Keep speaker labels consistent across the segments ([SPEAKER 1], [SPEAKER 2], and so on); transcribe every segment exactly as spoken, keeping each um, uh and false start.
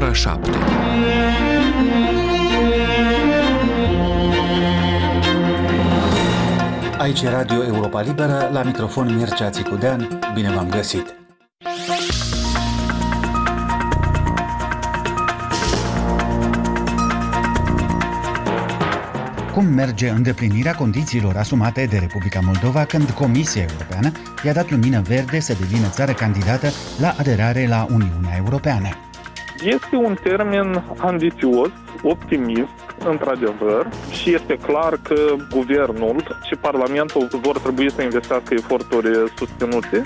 [SPEAKER 1] ora șapte.
[SPEAKER 2] Aici e Radio Europa Liberă, la microfon Mircea Țicudean. Bine v-am găsit! Cum merge îndeplinirea condițiilor asumate de Republica Moldova când Comisia Europeană i-a dat lumină verde să devină țară candidată la aderare la Uniunea Europeană?
[SPEAKER 3] Este un termen ambițios, optimist, într-adevăr, și este clar că guvernul și Parlamentul vor trebui să investească eforturi susținute.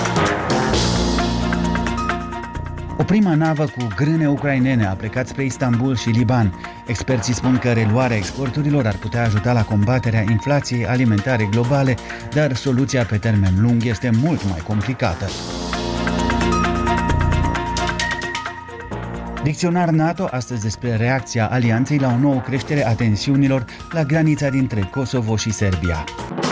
[SPEAKER 2] O primă navă cu grâne ucrainene a plecat spre Istanbul și Liban. Experții spun că reluarea exporturilor ar putea ajuta la combaterea inflației alimentare globale, dar soluția pe termen lung este mult mai complicată. Dicționar NATO astăzi despre reacția alianței la o nouă creștere a tensiunilor la granița dintre Kosovo și Serbia.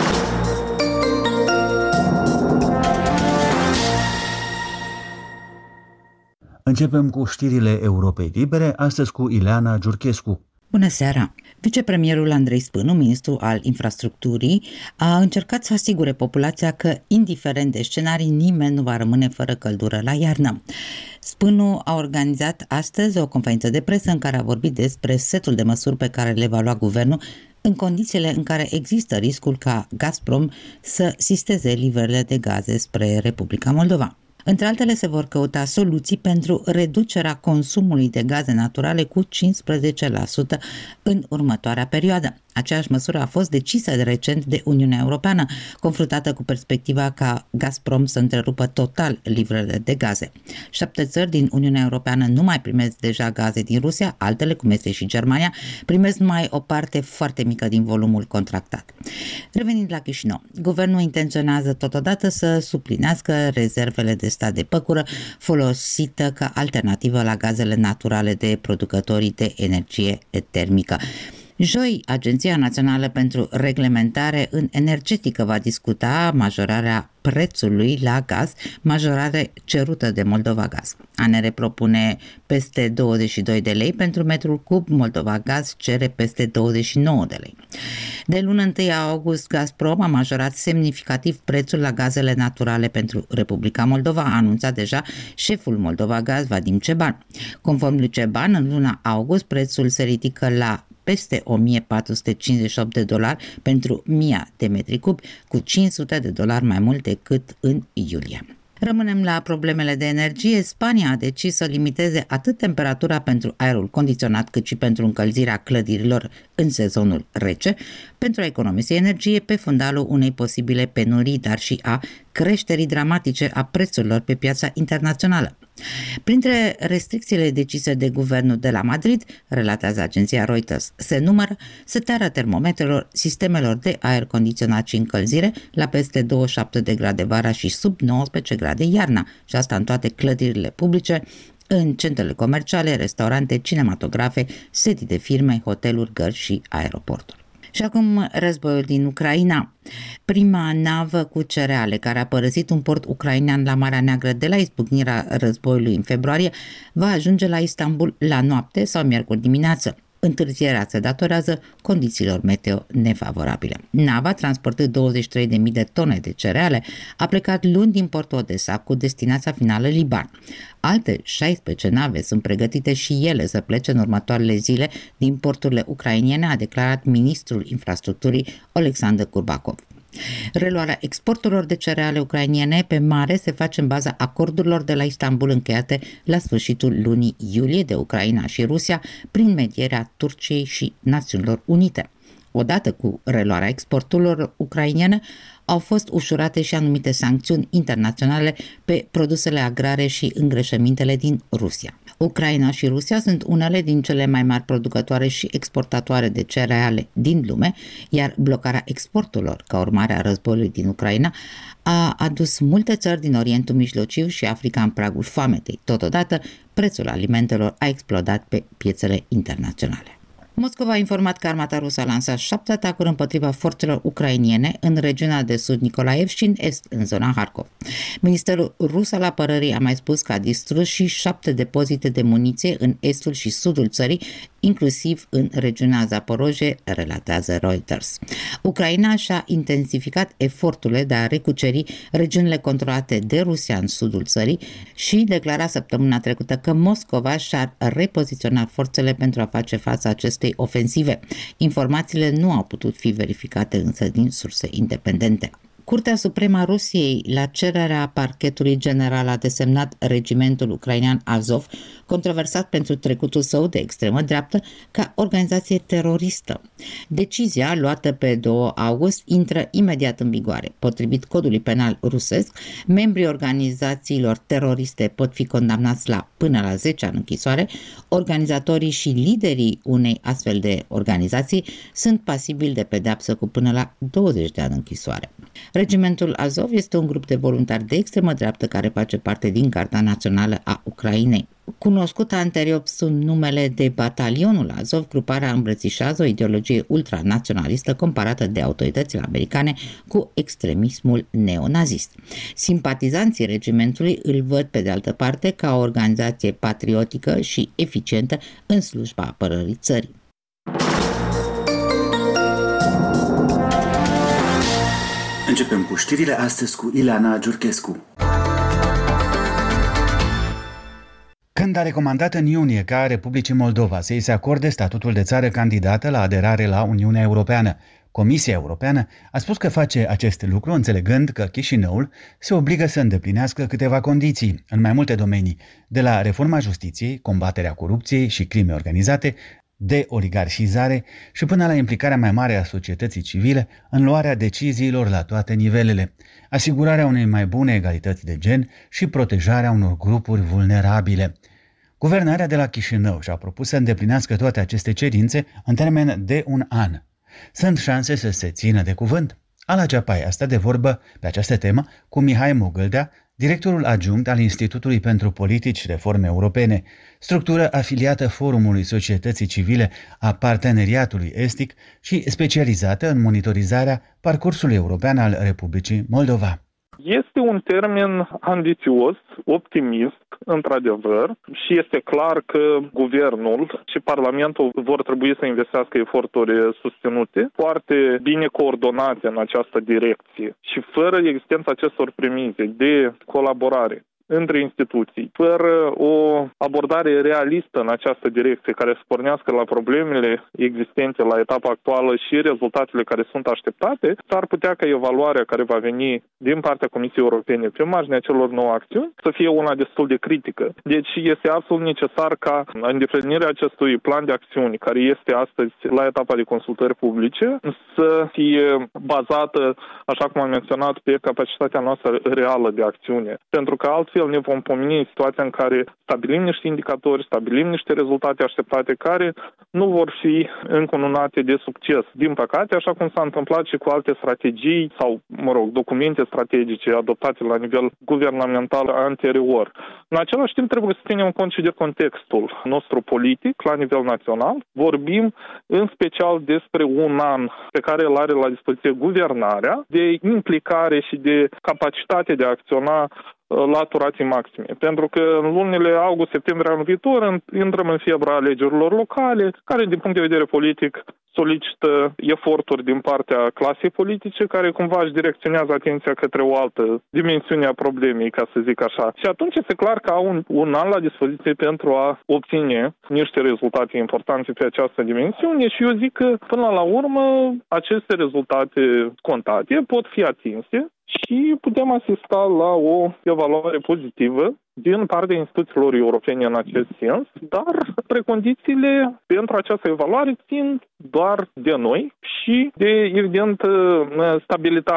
[SPEAKER 2] Începem cu știrile Europei Libere, astăzi cu Ileana Giurchescu.
[SPEAKER 4] Bună seara! Vicepremierul Andrei Spânu, ministru al infrastructurii, a încercat să asigure populația că, indiferent de scenarii, nimeni nu va rămâne fără căldură la iarnă. Spânu a organizat astăzi o conferință de presă în care a vorbit despre setul de măsuri pe care le va lua guvernul în condițiile în care există riscul ca Gazprom să sisteze livrările de gaze spre Republica Moldova. Între altele, se vor căuta soluții pentru reducerea consumului de gaze naturale cu cincisprezece la sută în următoarea perioadă. Aceeași măsură a fost decisă de recent de Uniunea Europeană, confruntată cu perspectiva ca Gazprom să întrerupă total livrările de gaze. Șapte țări din Uniunea Europeană nu mai primesc deja gaze din Rusia, altele, cum este și Germania, primesc numai o parte foarte mică din volumul contractat. Revenind la Chișinău, guvernul intenționează totodată să suplinească rezervele de stat de păcură folosită ca alternativă la gazele naturale de producătorii de energie termică. Joi, Agenția Națională pentru Reglementare în Energetică va discuta majorarea prețului la gaz, majorare cerută de Moldova Gaz. A N R propune peste douăzeci și doi de lei pentru metrul cub, Moldova Gaz cere peste douăzeci și nouă de lei. De luna întâi august, Gazprom a majorat semnificativ prețul la gazele naturale pentru Republica Moldova, a anunțat deja șeful Moldova Gaz, Vadim Ceban. Conform lui Ceban, în luna august, prețul se ridică la peste o mie patru sute cincizeci și opt de dolari pentru o mie de metri cubi, cu cinci sute de dolari mai mult decât în iulie. Rămânem la problemele de energie. Spania a decis să limiteze atât temperatura pentru aerul condiționat cât și pentru încălzirea clădirilor în sezonul rece, pentru a economisi energie pe fundalul unei posibile penurii, dar și a creșterii dramatice a prețurilor pe piața internațională. Printre restricțiile decise de guvernul de la Madrid, relatează agenția Reuters, se numără setarea termometrelor, sistemelor de aer condiționat și încălzire la peste douăzeci și șapte de grade vara și sub nouăsprezece grade iarna, și asta în toate clădirile publice, în centrele comerciale, restaurante, cinematografe, sedii de firme, hoteluri, gări și aeroporturi. Și acum războiul din Ucraina. Prima navă cu cereale care a părăsit un port ucrainean la Marea Neagră de la izbucnirea războiului în februarie va ajunge la Istanbul la noapte sau miercuri dimineață. Întârzierea se datorează condițiilor meteo nefavorabile. Nava, transportând douăzeci și trei de mii de tone de cereale, a plecat luni din portul Odessa cu destinația finală Liban. Alte șaisprezece nave sunt pregătite și ele să plece în următoarele zile din porturile ucrainene, a declarat ministrul infrastructurii Oleksandr Kurbakov. Reluarea exporturilor de cereale ucrainiene pe mare se face în baza acordurilor de la Istanbul încheiate la sfârșitul lunii iulie de Ucraina și Rusia prin medierea Turciei și Națiunilor Unite. Odată cu reluarea exporturilor ucrainene, au fost ușurate și anumite sancțiuni internaționale pe produsele agrare și îngrășămintele din Rusia. Ucraina și Rusia sunt unele din cele mai mari producătoare și exportatoare de cereale din lume, iar blocarea exporturilor ca urmare a războiului din Ucraina a adus multe țări din Orientul Mijlociu și Africa în pragul foametei. Totodată, prețul alimentelor a explodat pe piețele internaționale. Moscova a informat că armata rusă a lansat șapte atacuri împotriva forțelor ucrainiene în regiunea de sud Nikolaev și în est, în zona Harkov. Ministerul rus al apărării a mai spus că a distrus și șapte depozite de muniție în estul și sudul țării, inclusiv în regiunea Zaporozhye, relatează Reuters. Ucraina și-a intensificat eforturile de a recuceri regiunile controlate de Rusia în sudul țării și declara săptămâna trecută că Moscova și-a repoziționat forțele pentru a face față acestei ofensive. Informațiile nu au putut fi verificate însă din surse independente. Curtea Supremă a Rusiei, la cererea Parchetului General, a desemnat regimentul ucrainean Azov, controversat pentru trecutul său de extremă dreaptă, ca organizație teroristă. Decizia, luată pe doi august, intră imediat în vigoare. Potrivit codului penal rusesc, membrii organizațiilor teroriste pot fi condamnați la până la zece ani închisoare. Organizatorii și liderii unei astfel de organizații sunt pasibili de pedeapsă cu până la douăzeci de ani închisoare. Regimentul Azov este un grup de voluntari de extremă dreaptă care face parte din Garda Națională a Ucrainei. Cunoscută anterior sub numele de Batalionul Azov, gruparea îmbrățișează o ideologie ultranaționalistă comparată de autoritățile americane cu extremismul neonazist. Simpatizanții regimentului îl văd pe de altă parte ca o organizație patriotică și eficientă în slujba apărării țării.
[SPEAKER 2] Începem cu știrile astăzi cu Ileana Giurchescu. Când a recomandat în iunie ca Republicii Moldova să îi se acorde statutul de țară candidată la aderare la Uniunea Europeană, Comisia Europeană a spus că face acest lucru înțelegând că Chișinăul se obligă să îndeplinească câteva condiții în mai multe domenii, de la reforma justiției, combaterea corupției și crime organizate, de oligarhizare și până la implicarea mai mare a societății civile în luarea deciziilor la toate nivelele, asigurarea unei mai bune egalități de gen și protejarea unor grupuri vulnerabile. Guvernarea de la Chișinău și-a propus să îndeplinească toate aceste cerințe în termen de un an. Sunt șanse să se țină de cuvânt? Ala Ceapai a stat de vorbă pe această temă cu Mihai Mogâldea, directorul adjunct al Institutului pentru Politici și Reforme Europene, structură afiliată Forumului Societății Civile a Parteneriatului Estic și specializată în monitorizarea parcursului european al Republicii Moldova.
[SPEAKER 3] Este un termen ambițios, optimist, într-adevăr, și este clar că guvernul și Parlamentul vor trebui să investească eforturi susținute, foarte bine coordonate în această direcție. Și fără existența acestor premize de colaborare între instituții, fără o abordare realistă în această direcție care să pornească la problemele existente la etapa actuală și rezultatele care sunt așteptate, s-ar putea ca evaluarea care va veni din partea Comisiei Europene pe marginea celor nouă acțiuni să fie una destul de critică. Deci este absolut necesar ca îndeplinirea acestui plan de acțiuni, care este astăzi la etapa de consultări publice, să fie bazată, așa cum am menționat, pe capacitatea noastră reală de acțiune. Pentru că altfel ne vom pomeni în situația în care stabilim niște indicatori, stabilim niște rezultate așteptate care nu vor fi încununate de succes. Din păcate, așa cum s-a întâmplat și cu alte strategii sau, mă rog, documente strategice adoptate la nivel guvernamental anterior. În același timp, trebuie să ținem cont și de contextul nostru politic la nivel național. Vorbim în special despre un an pe care îl are la dispoziție guvernarea, de implicare și de capacitate de a acționa la turații maxime. Pentru că în lunile august-septembrie anul viitor intrăm în febra alegerilor locale, care din punct de vedere politic solicită eforturi din partea clasei politice, care cumva își direcționează atenția către o altă dimensiune a problemei, ca să zic așa. Și atunci este clar că au un, un an la dispoziție pentru a obține niște rezultate importante pe această dimensiune și eu zic că până la urmă aceste rezultate contate pot fi atinse și putem asista la o evaluare pozitivă din partea instituțiilor europene în acest sens, dar precondițiile pentru această evaluare țin doar de noi și de, evident, stabilitatea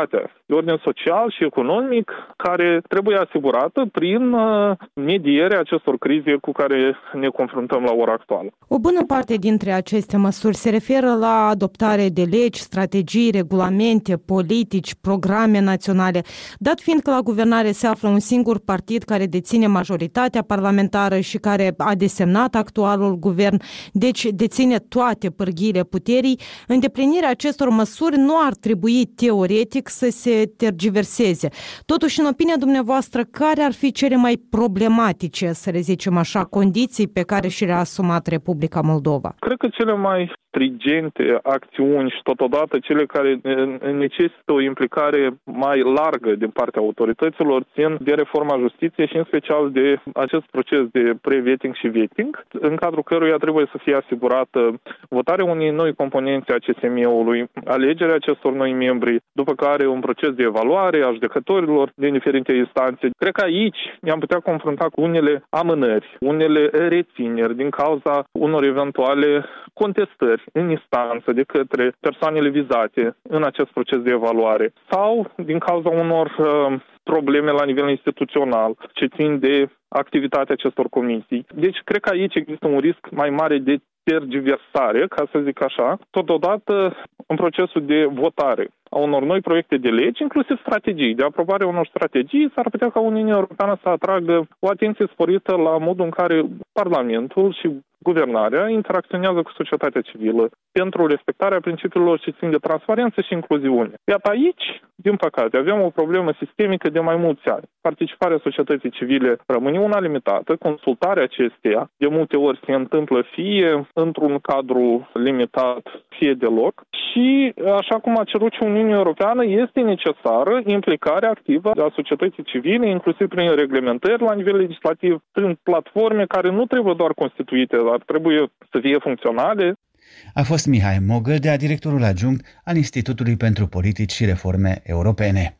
[SPEAKER 3] de ordin social și economic, care trebuie asigurată prin medierea acestor crize cu care ne confruntăm la ora actuală.
[SPEAKER 1] O bună parte dintre aceste măsuri se referă la adoptare de legi, strategii, regulamente, politici, programe naționale. Dat fiind că la guvernare se află un singur partid care deține majoritatea parlamentară și care a desemnat actualul guvern, deci deține toate pârghiile puterii, îndeplinirea acestor măsuri nu ar trebui teoretic să se tergiverseze. Totuși, în opinia dumneavoastră, care ar fi cele mai problematice, să le zicem așa, condiții pe care și le-a asumat Republica Moldova?
[SPEAKER 3] Cred că cele mai stringente acțiuni și totodată cele care necesită o implicare mai largă din partea autorităților țin de reforma justiției și în special de acest proces de pre-vetting și vetting, în cadrul căruia trebuie să fie asigurată votarea unei noi componențe a C S M-ului, alegerea acestor noi membri, după care un proces de evaluare a judecătorilor din diferite instanțe. Cred că aici ne-am putea confrunta cu unele amânări, unele rețineri din cauza unor eventuale contestări în instanță de către persoanele vizate în acest proces de evaluare sau din cauza unor uh, probleme la nivel instituțional ce țin de activitatea acestor comisii. Deci cred că aici există un risc mai mare de tergiversare, ca să zic așa, totodată în procesul de votare a unor noi proiecte de legi, inclusiv strategii. De aprobare unor strategii, s-ar putea ca Uniunea Europeană să atragă o atenție sporită la modul în care Parlamentul și guvernarea interacționează cu societatea civilă pentru respectarea principiilor ce țin de transparență și incluziune. Iată aici, din păcate, avem o problemă sistemică de mai mulți ani. Participarea societății civile rămâne una limitată, consultarea acesteia de multe ori se întâmplă fie într-un cadru limitat, fie deloc. Și, așa cum a cerut și Uniunea Europeană, este necesară implicarea activă a societății civile, inclusiv prin reglementări la nivel legislativ, prin platforme care nu trebuie doar constituite, dar trebuie să fie funcționale.
[SPEAKER 2] A fost Mihai Mogâldea, directorul adjunct al Institutului pentru Politici și Reforme Europene.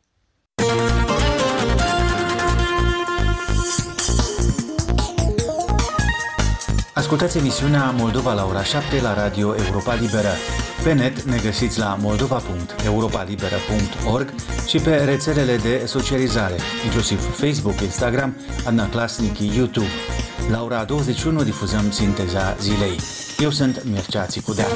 [SPEAKER 2] Ascultați emisiunea Moldova la ora șapte la Radio Europa Liberă. Pe net ne găsiți la moldova punct europa liberă punct org și pe rețelele de socializare, inclusiv Facebook, Instagram, Adnaclasnic, YouTube. La ora douăzeci și unu difuzăm sinteza zilei. Eu sunt Mircea Țicudea.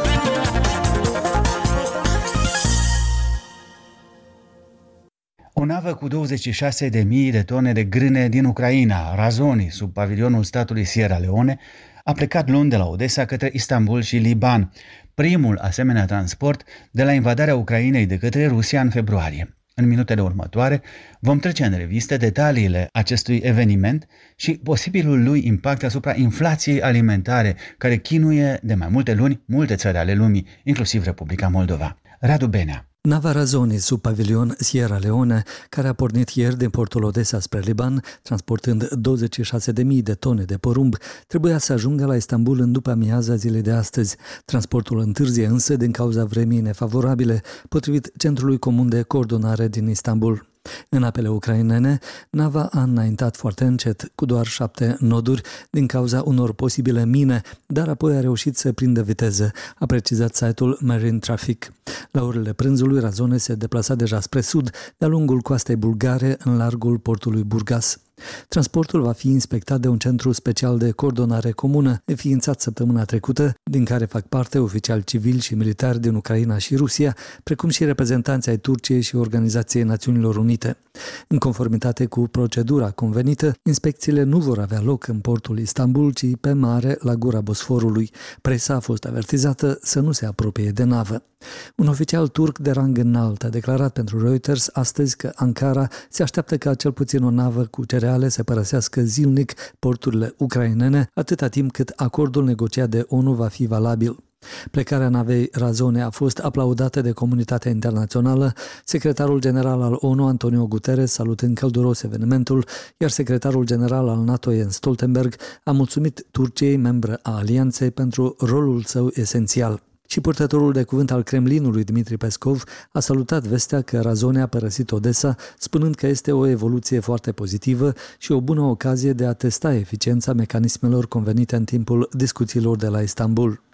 [SPEAKER 2] O navă cu douăzeci și șase de mii de tone de grâne din Ucraina, Razoni, sub pavilionul statului Sierra Leone, a plecat luni de la Odessa către Istanbul și Liban, primul asemenea transport de la invadarea Ucrainei de către Rusia în februarie. În minutele următoare vom trece în revistă detaliile acestui eveniment și posibilul lui impact asupra inflației alimentare, care chinuie de mai multe luni multe țări ale lumii, inclusiv Republica Moldova. Radu Benea.
[SPEAKER 5] Nava Razoni, sub pavilion Sierra Leone, care a pornit ieri din portul Odessa spre Liban, transportând douăzeci și șase de mii de tone de porumb, trebuia să ajungă la Istanbul în după amiaza zilei de astăzi. Transportul întârzie însă din cauza vremii nefavorabile, potrivit Centrului Comun de Coordonare din Istanbul. În apele ucrainene, nava a înaintat foarte încet, cu doar șapte noduri, din cauza unor posibile mine, dar apoi a reușit să prindă viteză, a precizat site-ul Marine Traffic. La orele prânzului, Razone se deplasa deja spre sud, de-a lungul coastei bulgare, în largul portului Burgas. Transportul va fi inspectat de un centru special de coordonare comună, înființat săptămâna trecută, din care fac parte oficiali civili și militari din Ucraina și Rusia, precum și reprezentanți ai Turciei și Organizației Națiunilor Unite. În conformitate cu procedura convenită, inspecțiile nu vor avea loc în portul Istanbul, ci pe mare, la gura Bosforului. Presa a fost avertizată să nu se apropie de navă. Un oficial turc de rang înalt a declarat pentru Reuters astăzi că Ankara se așteaptă ca cel puțin o navă cu cereale să părăsească zilnic porturile ucrainene, atâta timp cât acordul negociat de ONU va fi valabil. Plecarea navei Razone a fost aplaudată de comunitatea internațională, secretarul general al ONU, Antonio Guterres, salutând călduros evenimentul, iar secretarul general al NATO, Jens Stoltenberg, a mulțumit Turciei, membră a alianței, pentru rolul său esențial. Și purtătorul de cuvânt al Kremlinului, Dmitri Peskov, a salutat vestea că Razone a părăsit Odessa, spunând că este o evoluție foarte pozitivă și o bună ocazie de a testa eficiența mecanismelor convenite în timpul discuțiilor de la Istanbul.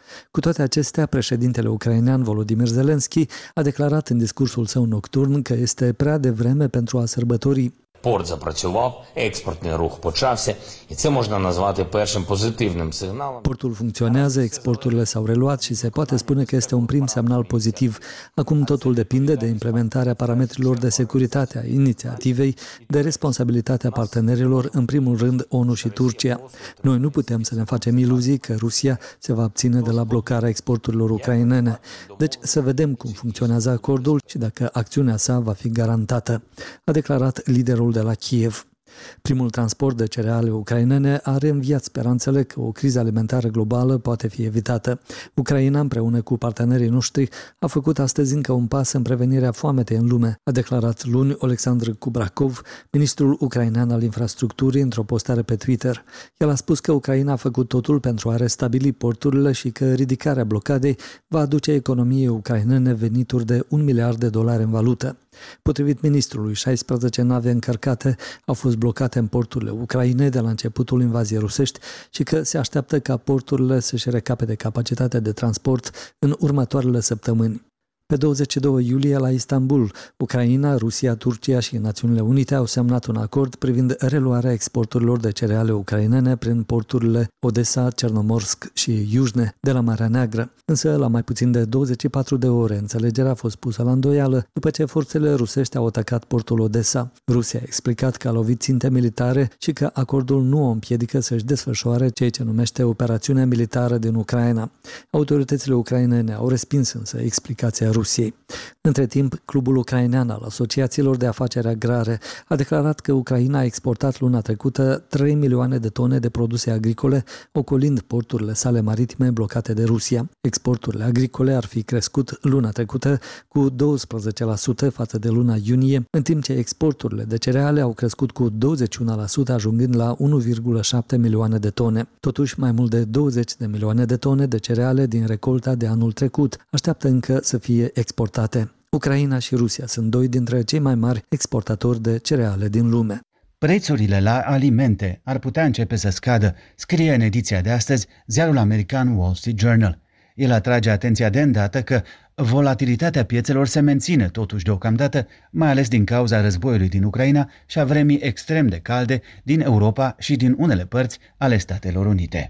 [SPEAKER 5] Cu toate acestea, președintele ucrainean Volodymyr Zelensky a declarat în discursul său nocturn că este prea devreme pentru a sărbători.
[SPEAKER 6] Порт запрацював, експортний рух почався, і це можна назвати першим позитивним сигналом.
[SPEAKER 5] Portul funcționează, exporturile s-au reluat și se poate spune că este un prim semnal pozitiv. Acum totul depinde de implementarea parametrilor de securitate a inițiativei, de responsabilitatea partenerilor, în primul rând O N U și Turcia. Noi nu putem să ne facem iluzii că Rusia se va abține de la blocarea exporturilor ucrainene. Deci să vedem cum funcționează acordul și dacă acțiunea sa va fi garantată, a declarat liderul de la Kiev. Primul transport de cereale ucrainene a reînviat speranțele că o criză alimentară globală poate fi evitată. Ucraina, împreună cu partenerii noștri, a făcut astăzi încă un pas în prevenirea foametei în lume, a declarat luni Oleksandr Kubrakov, ministrul ucrainean al infrastructurii, într-o postare pe Twitter. El a spus că Ucraina a făcut totul pentru a restabili porturile și că ridicarea blocadei va aduce economiei ucrainene venituri de un miliard de dolari în valută. Potrivit ministrului, șaisprezece nave încărcate au fost blocate în porturile Ucrainei de la începutul invaziei rusești și că se așteaptă ca porturile să-și recapete capacitatea de transport în următoarele săptămâni. Pe douăzeci și doi iulie, la Istanbul, Ucraina, Rusia, Turcia și Națiunile Unite au semnat un acord privind reluarea exporturilor de cereale ucrainene prin porturile Odessa, Cernomorsk și Iujne de la Marea Neagră. Însă, la mai puțin de douăzeci și patru de ore, înțelegerea a fost pusă la îndoială după ce forțele rusești au atacat portul Odessa. Rusia a explicat că a lovit ținte militare și că acordul nu o împiedică să-și desfășoare ceea ce numește operațiunea militară din Ucraina. Autoritățile ucrainene au respins însă explicația Rusiei. Între timp, Clubul Ucrainean al Asociațiilor de Afaceri Agrare a declarat că Ucraina a exportat luna trecută trei milioane de tone de produse agricole, ocolind porturile sale maritime blocate de Rusia. Exporturile agricole ar fi crescut luna trecută cu douăsprezece la sută față de luna iunie, în timp ce exporturile de cereale au crescut cu douăzeci și unu la sută, ajungând la unu virgulă șapte milioane de tone. Totuși, mai mult de douăzeci de milioane de tone de cereale din recolta de anul trecut așteaptă încă să fie exportate. Ucraina și Rusia sunt doi dintre cei mai mari exportatori de cereale din lume.
[SPEAKER 2] Prețurile la alimente ar putea începe să scadă, scrie în ediția de astăzi ziarul american Wall Street Journal. El atrage atenția de îndată că volatilitatea piețelor se menține totuși deocamdată, mai ales din cauza războiului din Ucraina și a vremii extrem de calde din Europa și din unele părți ale Statelor Unite.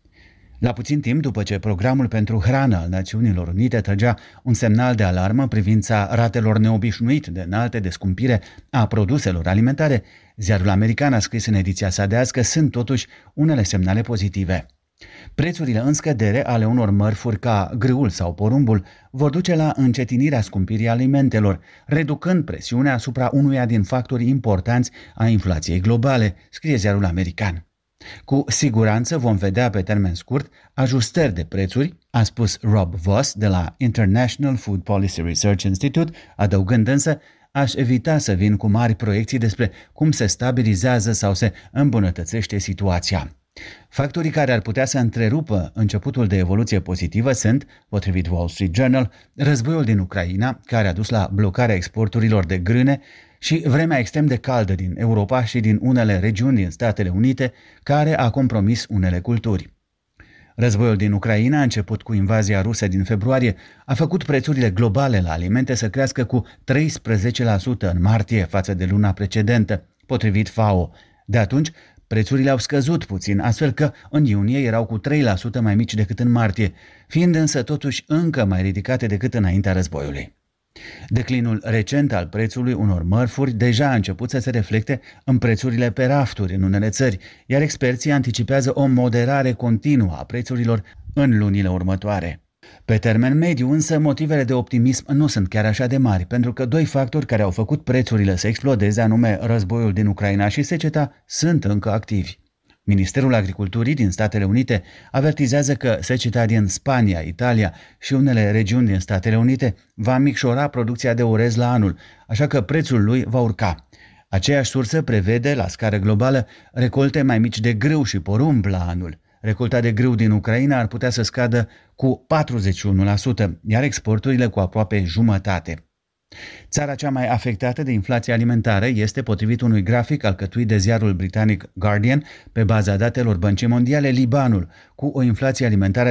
[SPEAKER 2] La puțin timp după ce programul pentru hrană al Națiunilor Unite trăgea un semnal de alarmă în privința ratelor neobișnuit de înalte de scumpire a produselor alimentare, ziarul american a scris în ediția sa de azi că sunt totuși unele semnale pozitive. Prețurile în scădere ale unor mărfuri ca grâul sau porumbul vor duce la încetinirea scumpirii alimentelor, reducând presiunea asupra unuia din factorii importanți a inflației globale, scrie ziarul american. Cu siguranță vom vedea pe termen scurt ajustări de prețuri, a spus Rob Voss de la International Food Policy Research Institute, adăugând însă: aș evita să vin cu mari proiecții despre cum se stabilizează sau se îmbunătățește situația. Factorii care ar putea să întrerupă începutul de evoluție pozitivă sunt, potrivit Wall Street Journal, războiul din Ucraina, care a dus la blocarea exporturilor de grâne, și vremea extrem de caldă din Europa și din unele regiuni din Statele Unite, care a compromis unele culturi. Războiul din Ucraina, a început cu invazia rusă din februarie, a făcut prețurile globale la alimente să crească cu treisprezece la sută în martie față de luna precedentă, potrivit F A O. De atunci, prețurile au scăzut puțin, astfel că în iunie erau cu trei la sută mai mici decât în martie, fiind însă totuși încă mai ridicate decât înaintea războiului. Declinul recent al prețului unor mărfuri deja a început să se reflecte în prețurile pe rafturi în unele țări, iar experții anticipează o moderare continuă a prețurilor în lunile următoare. Pe termen mediu însă, motivele de optimism nu sunt chiar așa de mari, pentru că doi factori care au făcut prețurile să explodeze, anume războiul din Ucraina și seceta, sunt încă activi. Ministerul Agriculturii din Statele Unite avertizează că seceta din Spania, Italia și unele regiuni din Statele Unite va micșora producția de orez la anul, așa că prețul lui va urca. Aceeași sursă prevede, la scară globală, recolte mai mici de grâu și porumb la anul. Recolta de grâu din Ucraina ar putea să scadă cu patruzeci și unu la sută, iar exporturile cu aproape jumătate. Țara cea mai afectată de inflația alimentară este, potrivit unui grafic alcătuit de ziarul britanic Guardian, pe baza datelor Băncii Mondiale, Libanul, cu o inflație alimentară de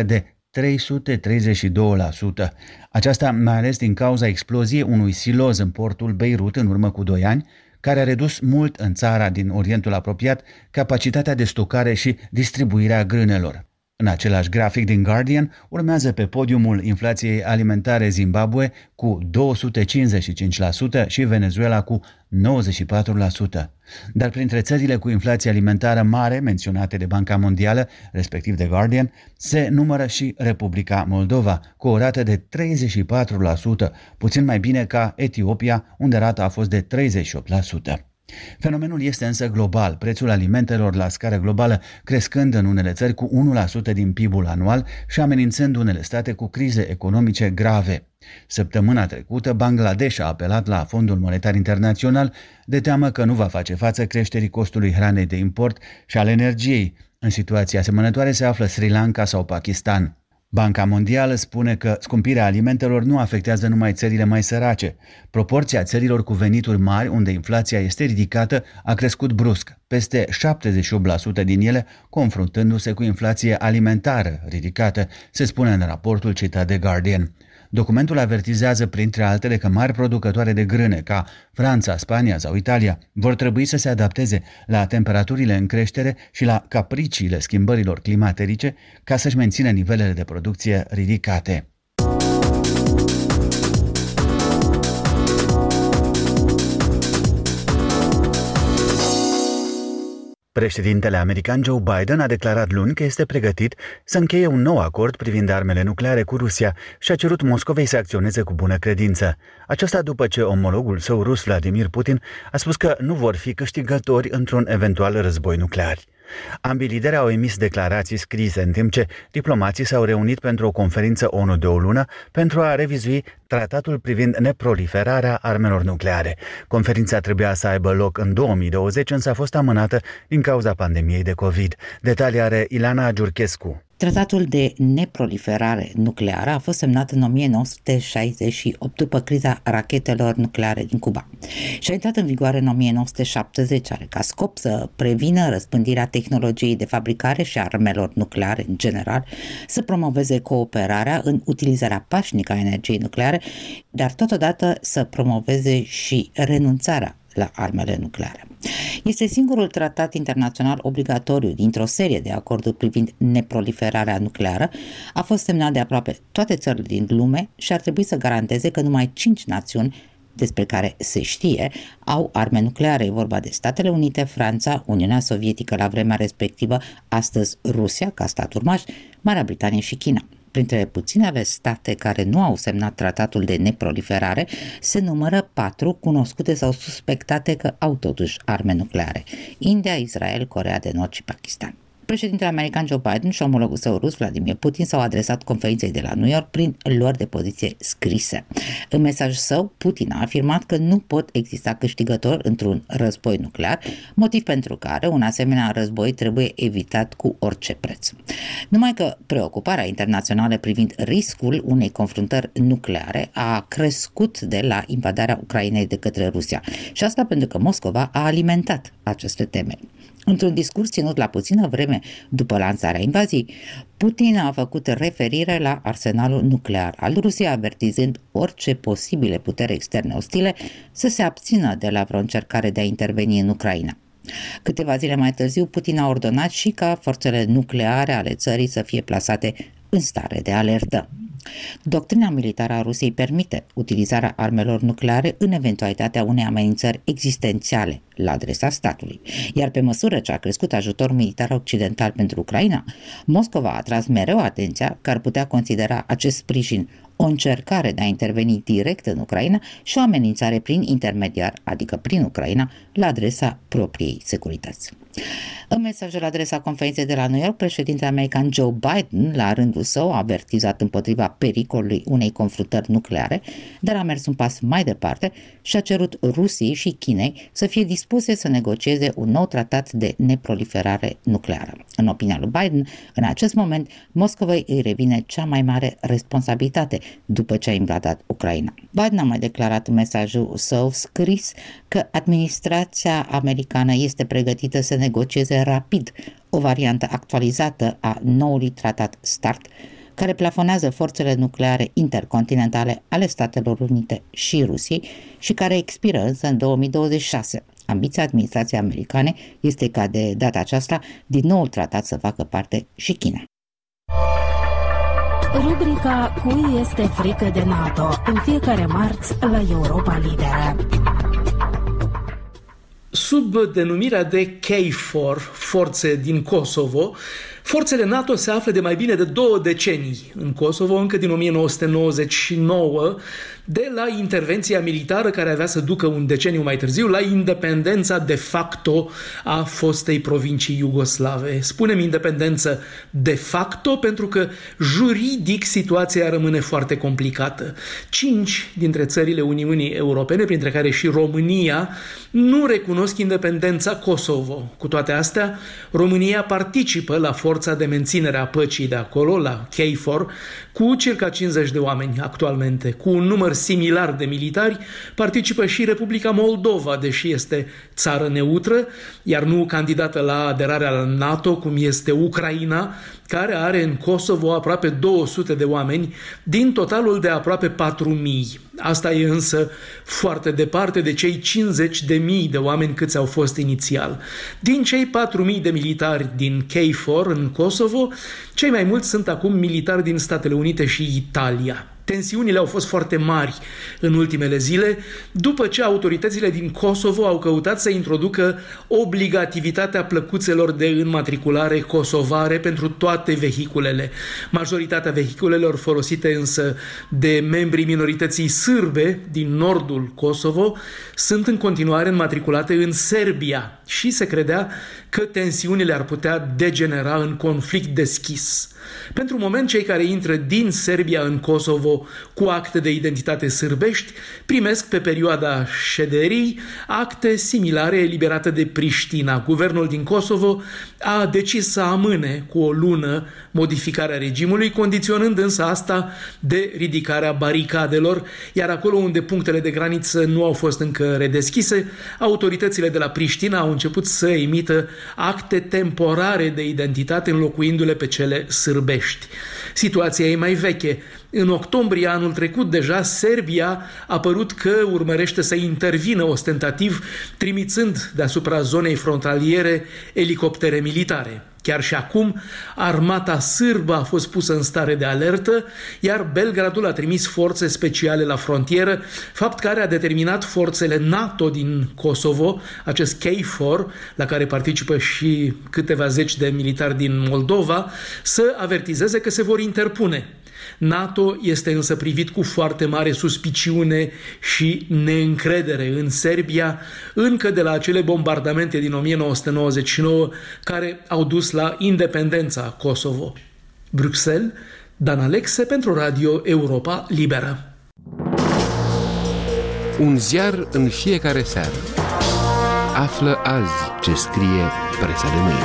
[SPEAKER 2] trei sute treizeci și doi la sută. Aceasta mai ales din cauza exploziei unui siloz în portul Beirut în urmă cu doi ani, care a redus mult în țara din Orientul Apropiat capacitatea de stocare și distribuirea grânelor. În același grafic din Guardian, urmează pe podiumul inflației alimentare Zimbabwe cu două sute cincizeci și cinci la sută și Venezuela cu nouăzeci și patru la sută. Dar printre țările cu inflație alimentară mare menționate de Banca Mondială, respectiv de Guardian, se numără și Republica Moldova, cu o rată de treizeci și patru la sută, puțin mai bine ca Etiopia, unde rata a fost de treizeci și opt la sută. Fenomenul este însă global, prețul alimentelor la scară globală crescând în unele țări cu unu la sută din P I B-ul anual și amenințând unele state cu crize economice grave. Săptămâna trecută, Bangladesh a apelat la Fondul Monetar Internațional de teamă că nu va face față creșterii costului hranei de import și al energiei. În situații asemănătoare se află Sri Lanka sau Pakistan. Banca Mondială spune că scumpirea alimentelor nu afectează numai țările mai sărace. Proporția țărilor cu venituri mari, unde inflația este ridicată, a crescut brusc, peste șaptezeci și opt la sută din ele confruntându-se cu inflație alimentară ridicată, se spune în raportul citat de Guardian. Documentul avertizează, printre altele, că mari producătoare de grâne, ca Franța, Spania sau Italia, vor trebui să se adapteze la temperaturile în creștere și la capriciile schimbărilor climaterice ca să-și mențină nivelele de producție ridicate. Președintele american Joe Biden a declarat luni că este pregătit să încheie un nou acord privind armele nucleare cu Rusia și a cerut Moscovei să acționeze cu bună credință. Aceasta după ce omologul său rus, Vladimir Putin, a spus că nu vor fi câștigători într-un eventual război nuclear. Ambii lideri au emis declarații scrise, în timp ce diplomații s-au reunit pentru o conferință ONU de o lună pentru a revizui tratatul privind neproliferarea armelor nucleare. Conferința trebuia să aibă loc în două mii douăzeci, însă a fost amânată din cauza pandemiei de COVID. Detalii are Ilana Giurchescu.
[SPEAKER 4] Tratatul de neproliferare nucleară a fost semnat în o mie nouă sute șaizeci și opt după criza rachetelor nucleare din Cuba și a intrat în vigoare în o mie nouă sute șaptezeci, are ca scop să prevină răspândirea tehnologiei de fabricare și armelor nucleare în general, să promoveze cooperarea în utilizarea pașnică a energiei nucleare, dar totodată să promoveze și renunțarea la armele nucleare. Este singurul tratat internațional obligatoriu dintr-o serie de acorduri privind neproliferarea nucleară, a fost semnat de aproape toate țările din lume și ar trebui să garanteze că numai cinci națiuni despre care se știe au arme nucleare. E vorba de Statele Unite, Franța, Uniunea Sovietică la vremea respectivă, astăzi Rusia ca stat urmaș, Marea Britanie și China. Printre puținele state care nu au semnat tratatul de neproliferare se numără patru cunoscute sau suspectate că au totuși arme nucleare: India, Israel, Coreea de Nord și Pakistan. Președintele american Joe Biden și omologul său rus Vladimir Putin s-au adresat conferinței de la New York prin luări de poziție scrise. În mesajul său, Putin a afirmat că nu pot exista câștigători într-un război nuclear, motiv pentru care un asemenea război trebuie evitat cu orice preț. Numai că preocuparea internațională privind riscul unei confruntări nucleare a crescut de la invadarea Ucrainei de către Rusia, și asta pentru că Moscova a alimentat aceste temeri. Într-un discurs ținut la puțină vreme după lansarea invaziei, Putin a făcut referire la arsenalul nuclear al Rusiei, avertizând orice posibile putere externe ostile să se abțină de la vreo încercare de a interveni în Ucraina. Câteva zile mai târziu, Putin a ordonat și ca forțele nucleare ale țării să fie plasate în stare de alertă. Doctrina militară a Rusiei permite utilizarea armelor nucleare în eventualitatea unei amenințări existențiale la adresa statului, iar pe măsură ce a crescut ajutorul militar occidental pentru Ucraina, Moscova a atras mereu atenția că ar putea considera acest sprijin o încercare de a interveni direct în Ucraina și o amenințare prin intermediar, adică prin Ucraina, la adresa propriei securități. În mesajul la adresa conferinței de la New York, președintele american Joe Biden, la rândul său, a avertizat împotriva pericolului unei confruntări nucleare, dar a mers un pas mai departe și a cerut Rusiei și Chinei să fie dispuse să negocieze un nou tratat de neproliferare nucleară. În opinia lui Biden, în acest moment, Moscovei îi revine cea mai mare responsabilitate după ce a invadat Ucraina. Biden a mai declarat în mesajul său scris că administrația americană este pregătită să negocieze rapid o variantă actualizată a noului tratat START, care plafonează forțele nucleare intercontinentale ale Statelor Unite și Rusiei și care expiră însă în două mii douăzeci și șase. Ambiția administrației americane este ca de data aceasta din nou tratat să facă parte și China.
[SPEAKER 7] Rubrica Cui este frică de NATO? În fiecare marți la Europa Liberă.
[SPEAKER 8] Sub denumirea de K four, forțe din Kosovo, forțele NATO se află de mai bine de două decenii în Kosovo, încă din o mie nouă sute nouăzeci și nouă, de la intervenția militară care avea să ducă un deceniu mai târziu la independența de facto a fostei provincii iugoslave. Spunem independență de facto pentru că juridic situația rămâne foarte complicată. Cinci dintre țările Uniunii Europene, printre care și România, nu recunosc independența Kosovo. Cu toate astea, România participă la forța de menținere a păcii de acolo, la K four, cu circa cincizeci de oameni actualmente. Cu un număr similar de militari participă și Republica Moldova, deși este țară neutră, iar nu candidată la aderarea la NATO, cum este Ucraina, care are în Kosovo aproape două sute de oameni din totalul de aproape patru mii. Asta e însă foarte departe de cei cincizeci de mii de oameni câți au fost inițial. Din cei patru mii de militari din K four în Kosovo, cei mai mulți sunt acum militari din Statele Unite și Italia. Tensiunile au fost foarte mari în ultimele zile, după ce autoritățile din Kosovo au căutat să introducă obligativitatea plăcuțelor de înmatriculare kosovare pentru toate vehiculele. Majoritatea vehiculelor folosite însă de membrii minorității sârbe din nordul Kosovo sunt în continuare înmatriculate în Serbia și se credea că tensiunile ar putea degenera în conflict deschis. Pentru moment, cei care intră din Serbia în Kosovo cu acte de identitate sârbești primesc pe perioada șederii acte similare eliberate de Priștina. Guvernul din Kosovo a decis să amâne cu o lună modificarea regimului, condiționând însă asta de ridicarea baricadelor, iar acolo unde punctele de graniță nu au fost încă redeschise, autoritățile de la Priștina au început să emită acte temporare de identitate înlocuindu-le pe cele sârbești. Situația e mai veche. În octombrie anul trecut deja Serbia a părut că urmărește să intervină ostentativ, trimițând deasupra zonei frontaliere elicoptere militare. Chiar și acum, armata sârbă a fost pusă în stare de alertă, iar Belgradul a trimis forțe speciale la frontieră, fapt care a determinat forțele NATO din Kosovo, acest K four, la care participă și câteva zeci de militari din Moldova, să avertizeze că se vor interpune. NATO este însă privit cu foarte mare suspiciune și neîncredere în Serbia, încă de la acele bombardamente din o mie nouă sute nouăzeci și nouă care au dus la independența Kosovo. Bruxelles, Dan Alexe pentru Radio Europa Liberă.
[SPEAKER 9] Un ziar în fiecare seară. Află azi ce scrie presa de mâine.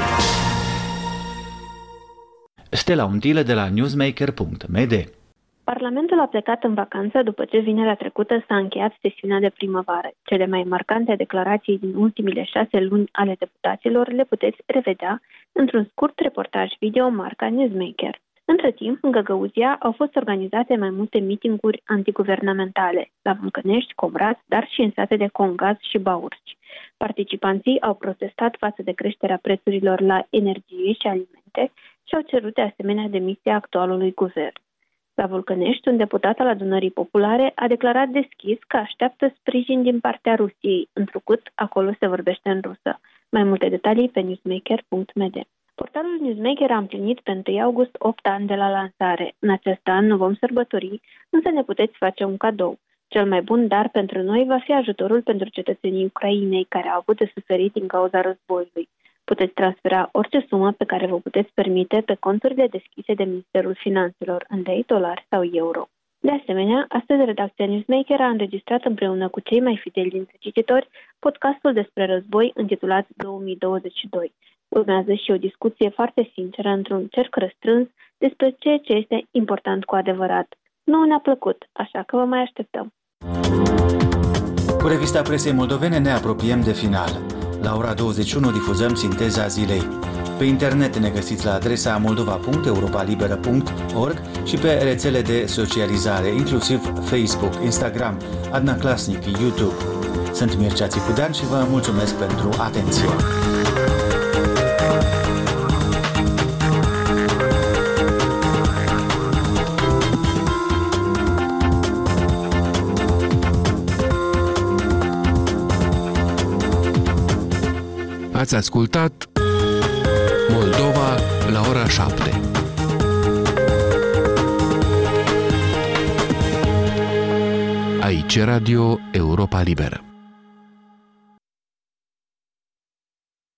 [SPEAKER 2] Stella Untile de la newsmaker punct m d.
[SPEAKER 10] Parlamentul a plecat în vacanță după ce vinerea trecută s-a încheiat sesiunea de primăvară. Cele mai marcante declarații din ultimile șase luni ale deputaților le puteți revedea într-un scurt reportaj video marca Newsmaker. Între timp, în Găgăuzia au fost organizate mai multe mitinguri antiguvernamentale, la Vulcănești, Comrat, dar și în sate de Congaz și Baurci. Participanții au protestat față de creșterea prețurilor la energie și alimente și au cerut de asemenea demisia actualului guvern. La Vulcănești, un deputat al Adunării Populare a declarat deschis că așteaptă sprijin din partea Rusiei, întrucât acolo se vorbește în rusă. Mai multe detalii pe newsmaker punct m d. Portalul Newsmaker a împlinit pe întâi august opt ani de la lansare. În acest an nu vom sărbători, însă ne puteți face un cadou. Cel mai bun dar pentru noi va fi ajutorul pentru cetățenii Ucrainei care au avut de suferit din cauza războiului. Puteți transfera orice sumă pe care vă puteți permite pe conturile deschise de Ministerul Finanțelor în lei, dolari sau euro. De asemenea, astăzi redacția Newsmaker a înregistrat împreună cu cei mai fideli dintre cititori podcastul despre război intitulat două mii douăzeci și doi. Urmează și o discuție foarte sinceră într-un cerc restrâns despre ceea ce este important cu adevărat. Nu ne-a plăcut, așa că vă mai așteptăm.
[SPEAKER 2] Cu revista presei moldovene ne apropiem de final. La ora douăzeci și unu difuzăm Sinteza Zilei. Pe internet ne găsiți la adresa moldova punct europa liberă punct org și pe rețele de socializare, inclusiv Facebook, Instagram, Adna Klasnic, YouTube. Sunt Mircea Țicudean și vă mulțumesc pentru atenție.
[SPEAKER 9] Ați ascultat Moldova la ora șapte. Aici Radio Europa Liberă.